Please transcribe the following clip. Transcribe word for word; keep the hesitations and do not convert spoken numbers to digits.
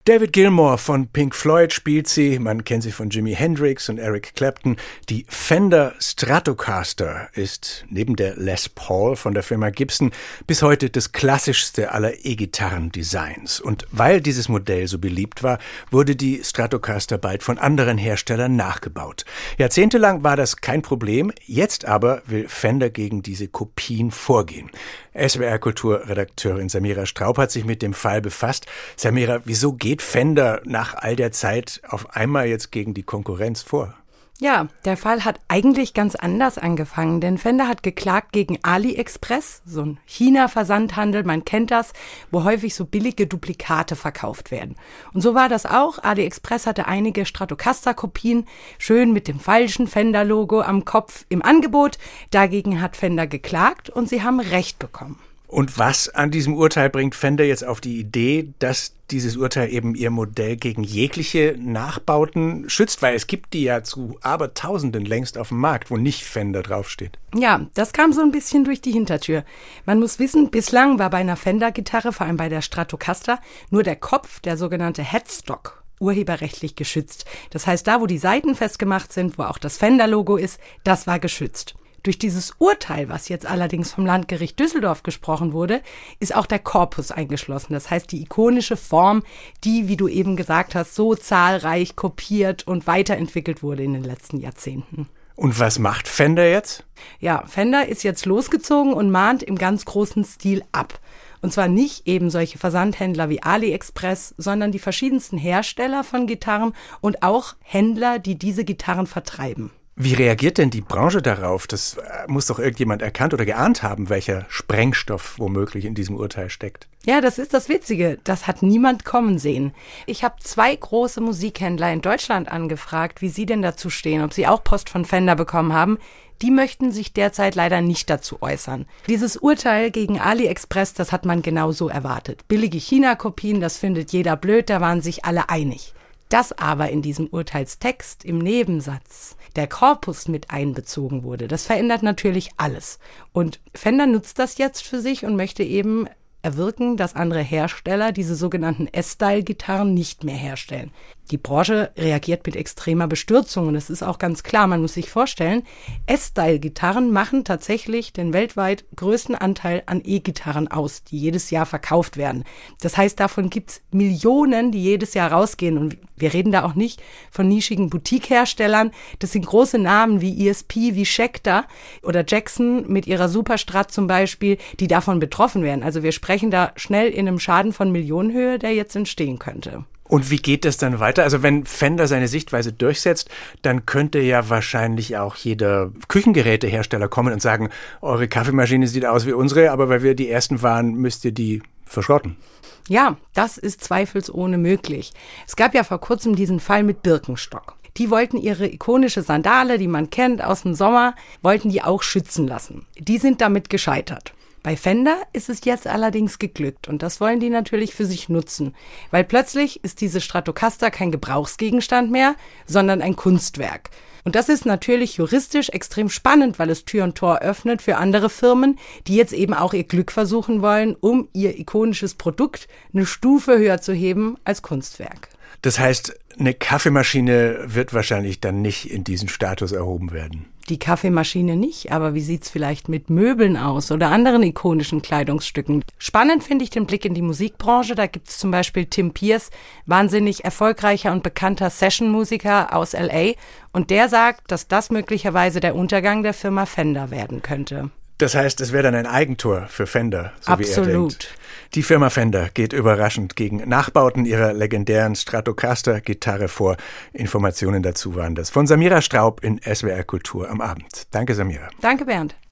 David Gilmour von Pink Floyd spielt sie, man kennt sie von Jimi Hendrix und Eric Clapton. Die Fender Stratocaster ist neben der Les Paul von der Firma Gibson bis heute das klassischste aller E-Gitarren-Designs. Und weil dieses Modell so beliebt war, wurde die Stratocaster bald von anderen Herstellern nachgebaut. Jahrzehntelang war das kein Problem, jetzt aber will Fender gegen diese Kopien vorgehen. S W R-Kulturredakteurin Samira Straub hat sich mit dem Fall befasst. Samira, wieso geht Fender nach all der Zeit auf einmal jetzt gegen die Konkurrenz vor? Ja, der Fall hat eigentlich ganz anders angefangen, denn Fender hat geklagt gegen AliExpress, so ein China-Versandhandel, man kennt das, wo häufig so billige Duplikate verkauft werden. Und so war das auch. AliExpress hatte einige Stratocaster-Kopien, schön mit dem falschen Fender-Logo am Kopf im Angebot. Dagegen hat Fender geklagt und sie haben Recht bekommen. Und was an diesem Urteil bringt Fender jetzt auf die Idee, dass dieses Urteil eben ihr Modell gegen jegliche Nachbauten schützt? Weil es gibt die ja zu Abertausenden längst auf dem Markt, wo nicht Fender draufsteht. Ja, das kam so ein bisschen durch die Hintertür. Man muss wissen, bislang war bei einer Fender-Gitarre, vor allem bei der Stratocaster, nur der Kopf, der sogenannte Headstock, urheberrechtlich geschützt. Das heißt, da, wo die Saiten festgemacht sind, wo auch das Fender-Logo ist, das war geschützt. Durch dieses Urteil, was jetzt allerdings vom Landgericht Düsseldorf gesprochen wurde, ist auch der Korpus eingeschlossen. Das heißt, die ikonische Form, die, wie du eben gesagt hast, so zahlreich kopiert und weiterentwickelt wurde in den letzten Jahrzehnten. Und was macht Fender jetzt? Ja, Fender ist jetzt losgezogen und mahnt im ganz großen Stil ab. Und zwar nicht eben solche Versandhändler wie AliExpress, sondern die verschiedensten Hersteller von Gitarren und auch Händler, die diese Gitarren vertreiben. Wie reagiert denn die Branche darauf? Das muss doch irgendjemand erkannt oder geahnt haben, welcher Sprengstoff womöglich in diesem Urteil steckt. Ja, das ist das Witzige. Das hat niemand kommen sehen. Ich habe zwei große Musikhändler in Deutschland angefragt, wie sie denn dazu stehen, ob sie auch Post von Fender bekommen haben. Die möchten sich derzeit leider nicht dazu äußern. Dieses Urteil gegen AliExpress, das hat man genauso erwartet. Billige China-Kopien, das findet jeder blöd, da waren sich alle einig. Dass aber in diesem Urteilstext im Nebensatz der Korpus mit einbezogen wurde, das verändert natürlich alles. Und Fender nutzt das jetzt für sich und möchte eben erwirken, dass andere Hersteller diese sogenannten S-Style-Gitarren nicht mehr herstellen. Die Branche reagiert mit extremer Bestürzung und es ist auch ganz klar, man muss sich vorstellen, S-Style-Gitarren machen tatsächlich den weltweit größten Anteil an E-Gitarren aus, die jedes Jahr verkauft werden. Das heißt, davon gibt's Millionen, die jedes Jahr rausgehen und wir reden da auch nicht von nischigen Boutique-Herstellern. Das sind große Namen wie E S P, wie Schecter oder Jackson mit ihrer Superstrat zum Beispiel, die davon betroffen werden. Also wir sprechen da schnell in einem Schaden von Millionenhöhe, der jetzt entstehen könnte. Und wie geht das dann weiter? Also wenn Fender seine Sichtweise durchsetzt, dann könnte ja wahrscheinlich auch jeder Küchengerätehersteller kommen und sagen, eure Kaffeemaschine sieht aus wie unsere, aber weil wir die Ersten waren, müsst ihr die verschrotten. Ja, das ist zweifelsohne möglich. Es gab ja vor kurzem diesen Fall mit Birkenstock. Die wollten ihre ikonische Sandale, die man kennt aus dem Sommer, wollten die auch schützen lassen. Die sind damit gescheitert. Bei Fender ist es jetzt allerdings geglückt und das wollen die natürlich für sich nutzen, weil plötzlich ist diese Stratocaster kein Gebrauchsgegenstand mehr, sondern ein Kunstwerk. Und das ist natürlich juristisch extrem spannend, weil es Tür und Tor öffnet für andere Firmen, die jetzt eben auch ihr Glück versuchen wollen, um ihr ikonisches Produkt eine Stufe höher zu heben als Kunstwerk. Das heißt, eine Kaffeemaschine wird wahrscheinlich dann nicht in diesen Status erhoben werden. Die Kaffeemaschine nicht, aber wie sieht's vielleicht mit Möbeln aus oder anderen ikonischen Kleidungsstücken? Spannend finde ich den Blick in die Musikbranche. Da gibt's zum Beispiel Tim Pierce, wahnsinnig erfolgreicher und bekannter Session-Musiker aus L A. Und der sagt, dass das möglicherweise der Untergang der Firma Fender werden könnte. Das heißt, es wäre dann ein Eigentor für Fender, so Absolut. Wie er denkt. Die Firma Fender geht überraschend gegen Nachbauten ihrer legendären Stratocaster-Gitarre vor. Informationen dazu waren das von Samira Straub in S W R Kultur am Abend. Danke, Samira. Danke, Bernd.